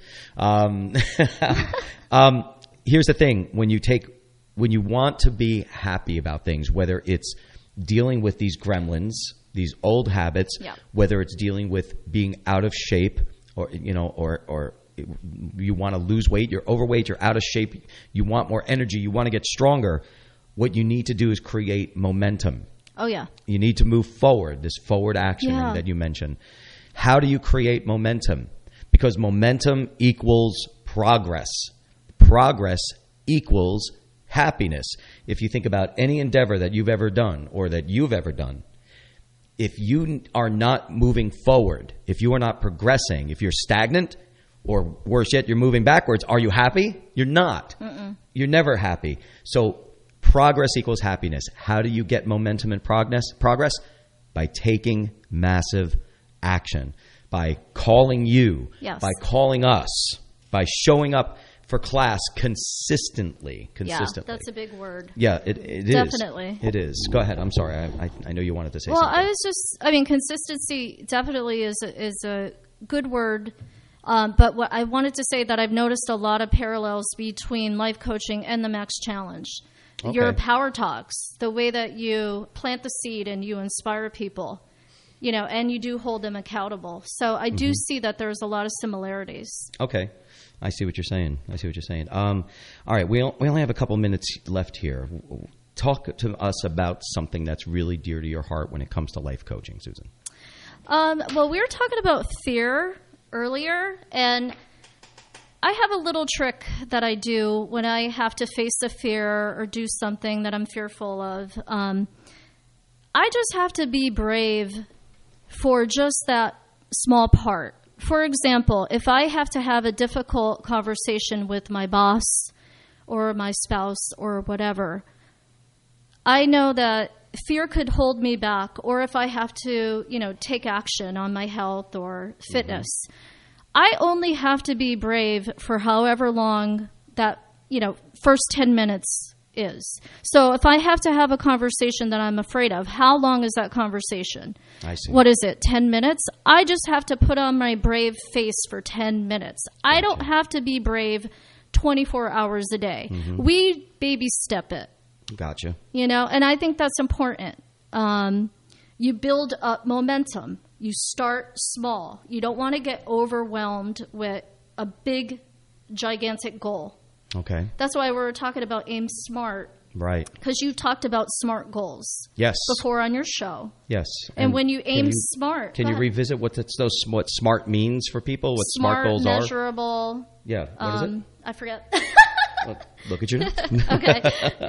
Here's the thing. When you want to be happy about things, whether it's dealing with these gremlins, these old habits, whether it's dealing with being out of shape or you want to lose weight, you're overweight, you're out of shape, you want more energy, you want to get stronger, what you need to do is create momentum. Oh, yeah. You need to move forward, this forward action that you mentioned. How do you create momentum? Because momentum equals progress. Progress equals happiness. If you think about any endeavor that you've ever done or that you've ever done, if you are not moving forward, if you are not progressing, if you're stagnant, or worse yet, you're moving backwards, are you happy? You're not. You're never happy. So progress equals happiness. How do you get momentum and progress? By taking massive action. by calling you, Yes. by calling us, by showing up for class consistently. Yeah, that's a big word. Yeah, it is. Definitely. It is. Go ahead. I'm sorry. I know you wanted to say Well, something. Consistency definitely is a good word. But what I wanted to say that I've noticed a lot of parallels between life coaching and the Max Challenge. Okay. Your power talks, the way that you plant the seed and you inspire people, and you do hold them accountable. So I do see that there's a lot of similarities. Okay. I see what you're saying. All right. We only have a couple minutes left here. Talk to us about something that's really dear to your heart when it comes to life coaching, Susan. Well, we were talking about fear earlier, and I have a little trick that I do when I have to face a fear or do something that I'm fearful of. I just have to be brave for just that small part. For example, if I have to have a difficult conversation with my boss or my spouse or whatever, I know that fear could hold me back, or if I have to, take action on my health or fitness. I only have to be brave for however long that, first 10 minutes is. So if I have to have a conversation that I'm afraid of, how long is that conversation? I see. What is it, 10 minutes? I just have to put on my brave face for 10 minutes. I don't have to be brave 24 hours a day. We baby step it. Gotcha. And I think that's important. You build up momentum. You start small. You don't want to get overwhelmed with a big, gigantic goal. Okay. That's why we were talking about aim smart. Right. Because you talked about SMART goals. Yes. Before on your show. Yes. And when you aim smart. Can you revisit what SMART means for people? What SMART goals are? Measurable. Yeah. What is it? I forget. Look at you. Okay.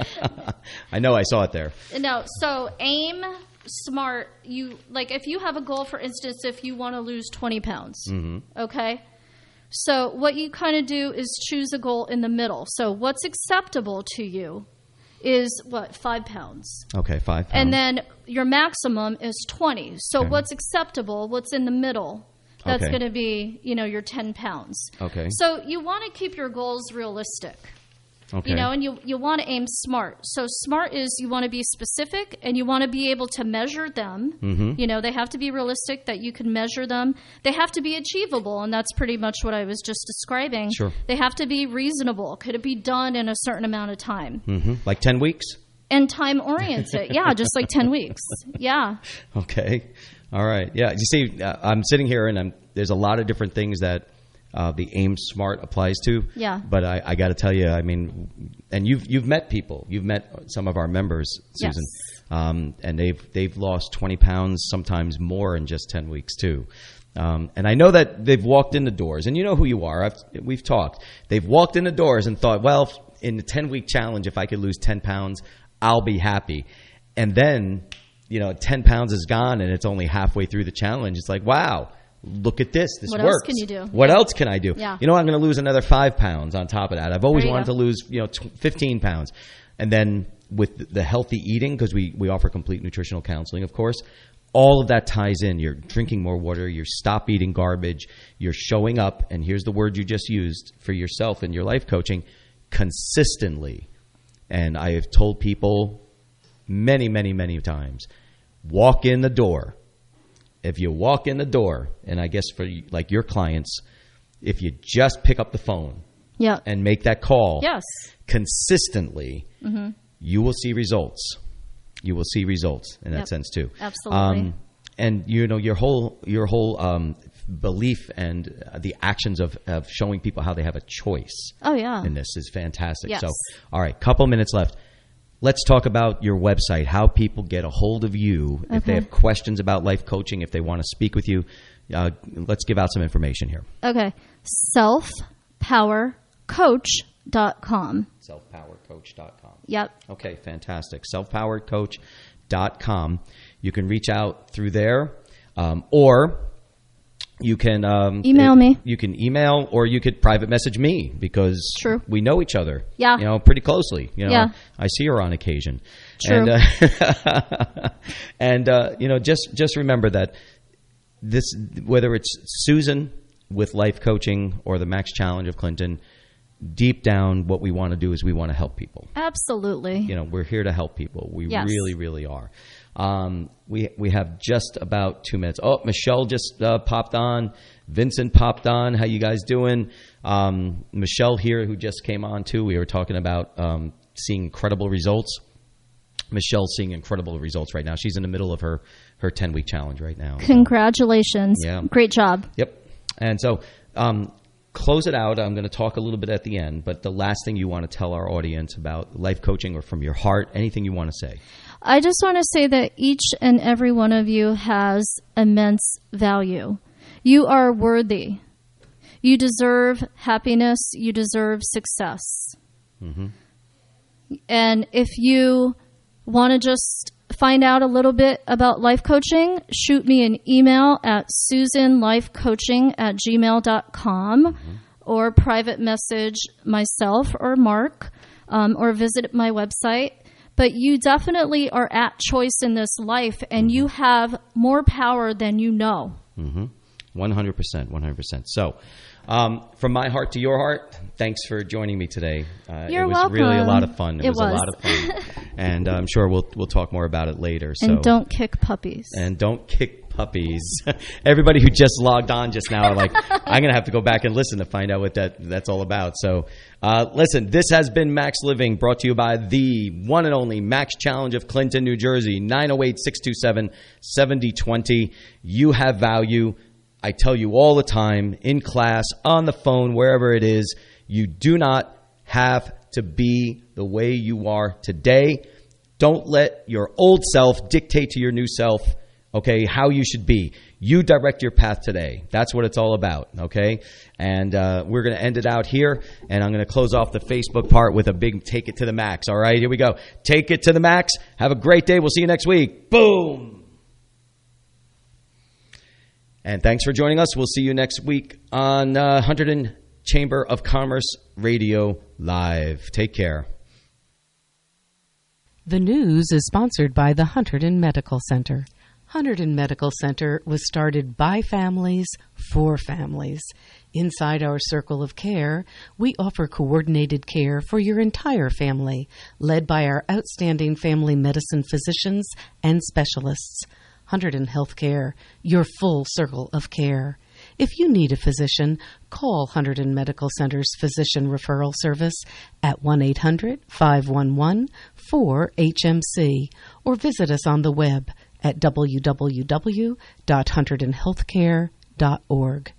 I know I saw it there. No. So aim smart. If you have a goal, for instance, if you want to lose 20 pounds. Okay. So what you kind of do is choose a goal in the middle. So what's acceptable to you is 5 pounds. Okay, 5 pounds. And then your maximum is 20. So what's acceptable, what's in the middle, that's going to be, your 10 pounds. Okay. So you want to keep your goals realistic. Okay. And you want to aim smart. So smart is you want to be specific and you want to be able to measure them. They have to be realistic, that you can measure them. They have to be achievable, and that's pretty much what I was just describing. Sure. They have to be reasonable. Could it be done in a certain amount of time? Like 10 weeks? And time-oriented. Yeah, just like 10 weeks. Yeah. Okay. All right. Yeah. You see, I'm sitting here, and there's a lot of different things that the aim smart applies to. Yeah. But I got to tell you, and you've met people. You've met some of our members, Susan. Yes. And they've lost 20 pounds, sometimes more in just 10 weeks too. And I know that they've walked in the doors, and you know who you are. We've talked. They've walked in the doors and thought, well, in the 10-week challenge, if I could lose 10 pounds, I'll be happy. And then, 10 pounds is gone, and it's only halfway through the challenge. It's like, wow. Look at this. This what works. What else can you do? What else can I do? Yeah. I'm going to lose another 5 pounds on top of that. I've always wanted to lose, 15 pounds. And then with the healthy eating, because we offer complete nutritional counseling, of course, all of that ties in. You're drinking more water. You're stop eating garbage. You're showing up. And here's the word you just used for yourself in your life coaching, consistently. And I have told people many, many, many times, walk in the door. If you walk in the door, and I guess for like your clients, if you just pick up the phone and make that call consistently, you will see results. You will see results in that sense too. Absolutely. And your whole belief and the actions of showing people how they have a choice. Oh yeah. In this is fantastic. Yes. So, all right, couple minutes left. Let's talk about your website, how people get a hold of you if they have questions about life coaching, if they want to speak with you. Let's give out some information here. Okay. Selfpowercoach.com. Selfpowercoach.com. Yep. Okay, fantastic. Selfpowercoach.com. You can reach out through there, or you can email me. You can email, or you could private message me, because we know each other. Yeah. Pretty closely. Yeah. I see her on occasion. True. And just remember that whether it's Susan with life coaching or the Max Challenge of Clinton, deep down what we want to do is we want to help people. Absolutely. You know, we're here to help people. We Yes. really, really are. We have just about 2 minutes. Oh, Michelle just popped on. Vincent popped on. How you guys doing? Michelle here, who just came on too. We were talking about seeing incredible results. Michelle's seeing incredible results right now. She's in the middle of her 10-week challenge right now. Congratulations. Yeah. Great job. Yep. And so close it out. I'm going to talk a little bit at the end, but the last thing you want to tell our audience about life coaching or from your heart, anything you want to say. I just want to say that each and every one of you has immense value. You are worthy. You deserve happiness. You deserve success. Mm-hmm. And if you want to just find out a little bit about life coaching, shoot me an email at susanlifecoaching@gmail.com or private message myself or Mark or visit my website. But you definitely are at choice in this life, and you have more power than you know. 100%. So, from my heart to your heart, thanks for joining me today. You're it was welcome. really a lot of fun. It was a was. lot of fun. And I'm sure we'll talk more about it later. So. And don't kick puppies. And don't kick puppies. Everybody who just logged on just now are like, I'm going to have to go back and listen to find out what that's all about. So, listen, this has been Max Living, brought to you by the one and only Max Challenge of Clinton, New Jersey, 908-627-7020. You have value. I tell you all the time, in class, on the phone, wherever it is, you do not have to be the way you are today. Don't let your old self dictate to your new self, okay, how you should be. You direct your path today. That's what it's all about, okay? And we're going to end it out here, and I'm going to close off the Facebook part with a big take it to the max, all right? Here we go. Take it to the max. Have a great day. We'll see you next week. Boom! And thanks for joining us. We'll see you next week on Hunterdon Chamber of Commerce Radio Live. Take care. The news is sponsored by the Hunterdon Medical Center. Hunterdon Medical Center was started by families for families. Inside our circle of care, we offer coordinated care for your entire family, led by our outstanding family medicine physicians and specialists. Hunterdon Healthcare, your full circle of care. If you need a physician, call Hunterdon Medical Center's Physician Referral Service at 1-800-511-4HMC or visit us on the web at www.hunterdonhealthcare.org.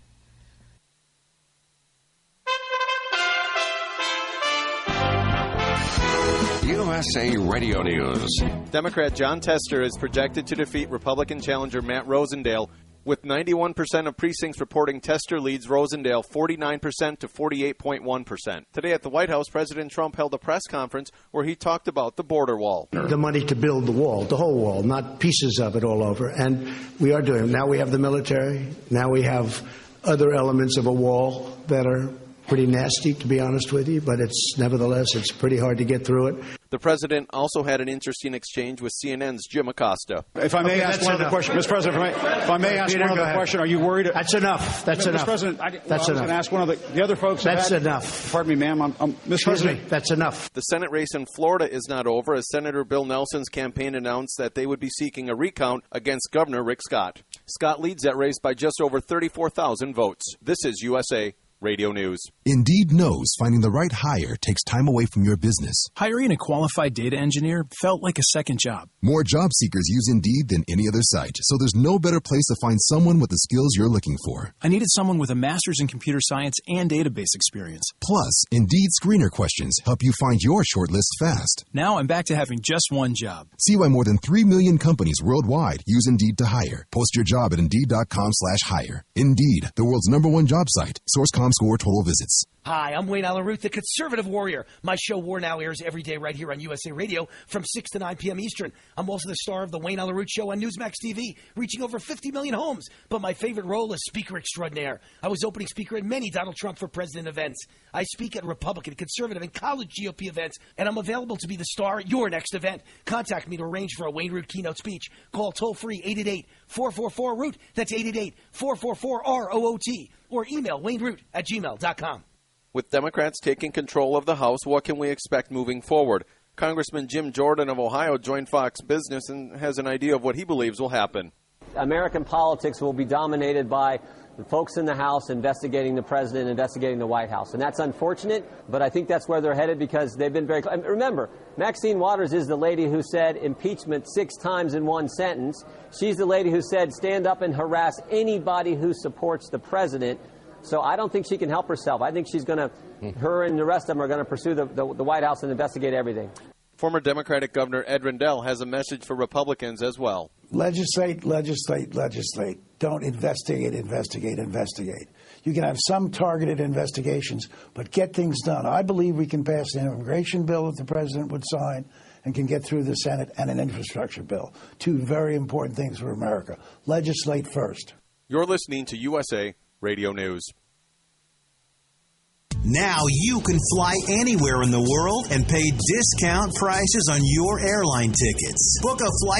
USA Radio News. Democrat John Tester is projected to defeat Republican challenger Matt Rosendale, with 91% of precincts reporting Tester leads Rosendale 49% to 48.1%. Today at the White House, President Trump held a press conference where he talked about the border wall. The money to build the wall, the whole wall, not pieces of it all over. And we are doing it. Now we have the military. Now we have other elements of a wall that are pretty nasty, to be honest with you, but nevertheless, it's pretty hard to get through it. The president also had an interesting exchange with CNN's Jim Acosta. If I may ask one other question, Mr. President, if I may ask one other question, are you worried? That's enough. That's enough. Mr. President, that's enough. I was going to ask one of the other folks. That's enough. Pardon me, ma'am. Mr. President. That's enough. The Senate race in Florida is not over, as Senator Bill Nelson's campaign announced that they would be seeking a recount against Governor Rick Scott. Scott leads that race by just over 34,000 votes. This is USA Radio News. Indeed knows finding the right hire takes time away from your business. Hiring a qualified data engineer felt like a second job. More job seekers use Indeed than any other site, so there's no better place to find someone with the skills you're looking for. I needed someone with a master's in computer science and database experience. Plus, Indeed screener questions help you find your shortlist fast. Now I'm back to having just one job. See why more than 3 million companies worldwide use Indeed to hire. Post your job at Indeed.com/hire. Indeed, the world's #1 job site. Source.com score total visits. Hi, I'm Wayne Allen Root, the Conservative Warrior. My show War Now airs every day right here on USA Radio from 6 to 9 p.m. Eastern. I'm also the star of the Wayne Allen Root Show on Newsmax TV, reaching over 50 million homes. But my favorite role is Speaker Extraordinaire. I was opening speaker at many Donald Trump for President events. I speak at Republican, Conservative, and college GOP events, and I'm available to be the star at your next event. Contact me to arrange for a Wayne Root keynote speech. Call toll-free 888-444-ROOT. That's 888-444-ROOT. Or email wayneroot@gmail.com. With Democrats taking control of the House, what can we expect moving forward? Congressman Jim Jordan of Ohio joined Fox Business and has an idea of what he believes will happen. American politics will be dominated by the folks in the House investigating the president, investigating the White House. And that's unfortunate, but I think that's where they're headed because they've been very... Remember, Maxine Waters is the lady who said impeachment 6 times in one sentence. She's the lady who said stand up and harass anybody who supports the president. So I don't think she can help herself. I think she's going to, her and the rest of them are going to pursue the White House and investigate everything. Former Democratic Governor Ed Rendell has a message for Republicans as well. Legislate, legislate, legislate. Don't investigate, investigate, investigate. You can have some targeted investigations, but get things done. I believe we can pass an immigration bill that the president would sign and can get through the Senate, and an infrastructure bill. 2 very important things for America. Legislate first. You're listening to USA Radio News. Now you can fly anywhere in the world and pay discount prices on your airline tickets. Book a flight